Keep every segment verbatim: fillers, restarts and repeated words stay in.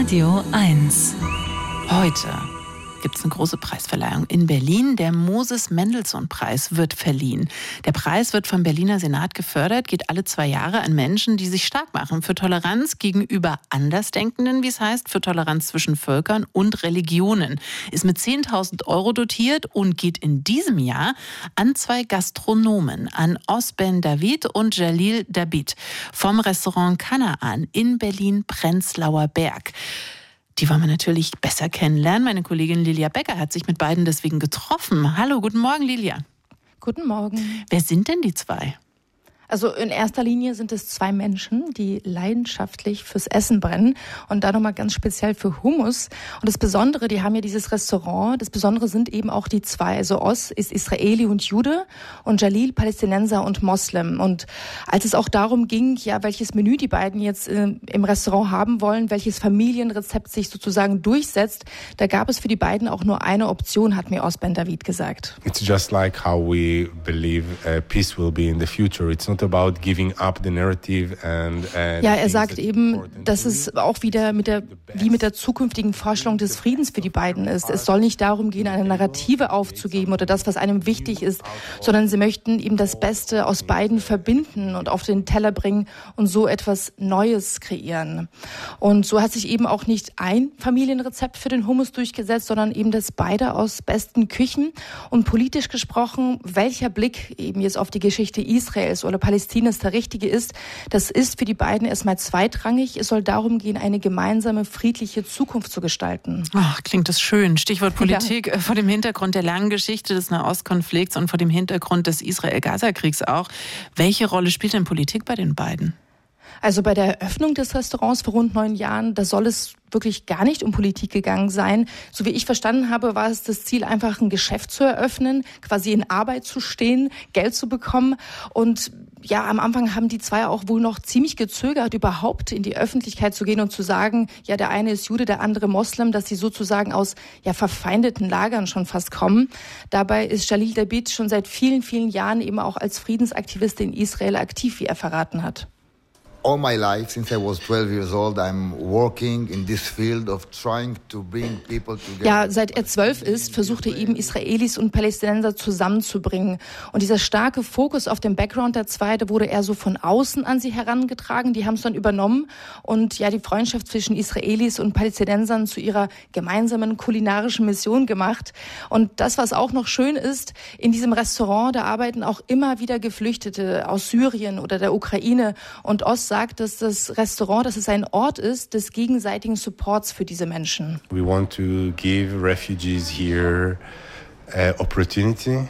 Radio eins. Heute gibt es eine große Preisverleihung in Berlin. Der Moses-Mendelssohn-Preis wird verliehen. Der Preis wird vom Berliner Senat gefördert, geht alle zwei Jahre an Menschen, die sich stark machen für Toleranz gegenüber Andersdenkenden, wie es heißt, für Toleranz zwischen Völkern und Religionen. Ist mit zehntausend Euro dotiert und geht in diesem Jahr an zwei Gastronomen, an Os Ben David und Jalil Dabit vom Restaurant Kanaan in Berlin-Prenzlauer Berg. Die wollen wir natürlich besser kennenlernen. Meine Kollegin Lilia Becker hat sich mit beiden deswegen getroffen. Hallo, guten Morgen, Lilia. Guten Morgen. Wer sind denn die zwei? Also in erster Linie sind es zwei Menschen, die leidenschaftlich fürs Essen brennen und da nochmal ganz speziell für Hummus. Und das Besondere, die haben ja dieses Restaurant, das Besondere sind eben auch die zwei. Also Os ist Israeli und Jude und Jalil Palästinenser und Moslem. Und als es auch darum ging, ja, welches Menü die beiden jetzt äh, im Restaurant haben wollen, welches Familienrezept sich sozusagen durchsetzt, da gab es für die beiden auch nur eine Option, hat mir Os Ben David gesagt. It's just like how we believe uh, peace will be in the future. It's not about giving up the narrative and, uh, ja, er sagt eben, dass es auch wieder mit der, wie mit der zukünftigen Vorstellung des Friedens für die beiden ist. Es soll nicht darum gehen, eine Narrative aufzugeben oder das, was einem wichtig ist, sondern sie möchten eben das Beste aus beiden verbinden und auf den Teller bringen und so etwas Neues kreieren. Und so hat sich eben auch nicht ein Familienrezept für den Hummus durchgesetzt, sondern eben das beide aus besten Küchen. Und politisch gesprochen, welcher Blick eben jetzt auf die Geschichte Israels oder Palästinas der richtige ist, das ist für die beiden erstmal zweitrangig. Es soll darum gehen, eine gemeinsame, friedliche Zukunft zu gestalten. Ach, klingt das schön. Stichwort Politik. Ja. Vor dem Hintergrund der langen Geschichte des Nahostkonflikts und vor dem Hintergrund des Israel-Gaza-Kriegs auch. Welche Rolle spielt denn Politik bei den beiden? Also bei der Eröffnung des Restaurants vor rund neun Jahren, da soll es wirklich gar nicht um Politik gegangen sein. So wie ich verstanden habe, war es das Ziel, einfach ein Geschäft zu eröffnen, quasi in Arbeit zu stehen, Geld zu bekommen. Und ja, am Anfang haben die zwei auch wohl noch ziemlich gezögert, überhaupt in die Öffentlichkeit zu gehen und zu sagen, ja, der eine ist Jude, der andere Moslem, dass sie sozusagen aus ja verfeindeten Lagern schon fast kommen. Dabei ist Jalil Dabit schon seit vielen, vielen Jahren eben auch als Friedensaktivist in Israel aktiv, wie er verraten hat. All my life, since I was twelve years old, I'm working in this field of trying to bring people together. Ja, seit er zwölf ist, versucht er eben Israelis und Palästinenser zusammenzubringen. Und dieser starke Fokus auf dem Background der zwei, da wurde eher so von außen an sie herangetragen. Die haben es dann übernommen und ja die Freundschaft zwischen Israelis und Palästinensern zu ihrer gemeinsamen kulinarischen Mission gemacht. Und das, was auch noch schön ist, in diesem Restaurant, da arbeiten auch immer wieder Geflüchtete aus Syrien oder der Ukraine. Und Os sagt, dass das Restaurant, dass es ein Ort ist des gegenseitigen Supports für diese Menschen. We want to give refugees here uh, opportunity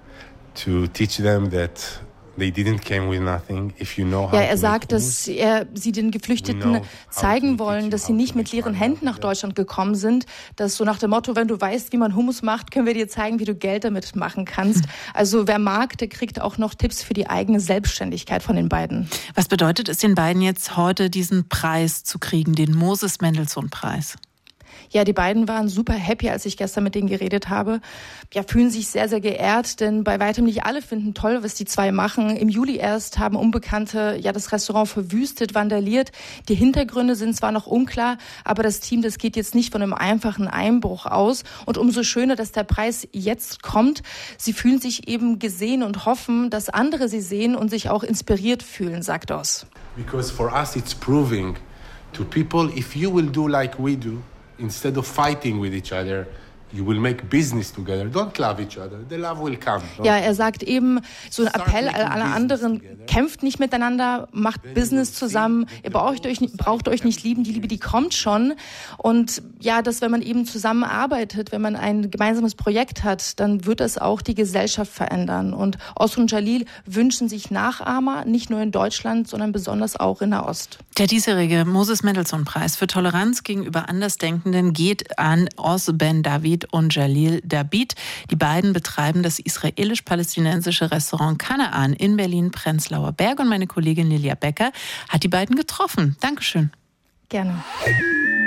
to teach them that they didn't come with nothing. If you know how ja, er to sagt, make dass er sie den Geflüchteten zeigen wollen, dass sie nicht mit leeren Händen nach Deutschland gekommen sind. Das so nach dem Motto, wenn du weißt, wie man Hummus macht, können wir dir zeigen, wie du Geld damit machen kannst. Also wer mag, der kriegt auch noch Tipps für die eigene Selbstständigkeit von den beiden. Was bedeutet es den beiden jetzt heute, diesen Preis zu kriegen, den Moses-Mendelssohn-Preis? Ja, die beiden waren super happy, als ich gestern mit denen geredet habe. Ja, fühlen sich sehr, sehr geehrt, denn bei weitem nicht alle finden toll, was die zwei machen. Im Juli erst haben Unbekannte ja das Restaurant verwüstet, vandaliert. Die Hintergründe sind zwar noch unklar, aber das Team, das geht jetzt nicht von einem einfachen Einbruch aus. Und umso schöner, dass der Preis jetzt kommt. Sie fühlen sich eben gesehen und hoffen, dass andere sie sehen und sich auch inspiriert fühlen, sagt Os. Because for us it's proving to people, if you will do like we do, instead of fighting with each other, you will make business together. Don't love each other. The love will come. Ja, er sagt eben, so ein Appell an alle anderen, kämpft nicht miteinander, macht Business zusammen. Ihr braucht euch, braucht euch nicht lieben, die Liebe, die kommt schon. Und ja, dass wenn man eben zusammenarbeitet, wenn man ein gemeinsames Projekt hat, dann wird das auch die Gesellschaft verändern. Und Os und Jalil wünschen sich Nachahmer, nicht nur in Deutschland, sondern besonders auch in Nahost. Der diesjährige Moses-Mendelssohn-Preis für Toleranz gegenüber Andersdenkenden geht an Os Ben David und Jalil Dabit. Die beiden betreiben das israelisch-palästinensische Restaurant Kanaan in Berlin-Prenzlauer Berg. Und meine Kollegin Lilia Becker hat die beiden getroffen. Dankeschön. Gerne.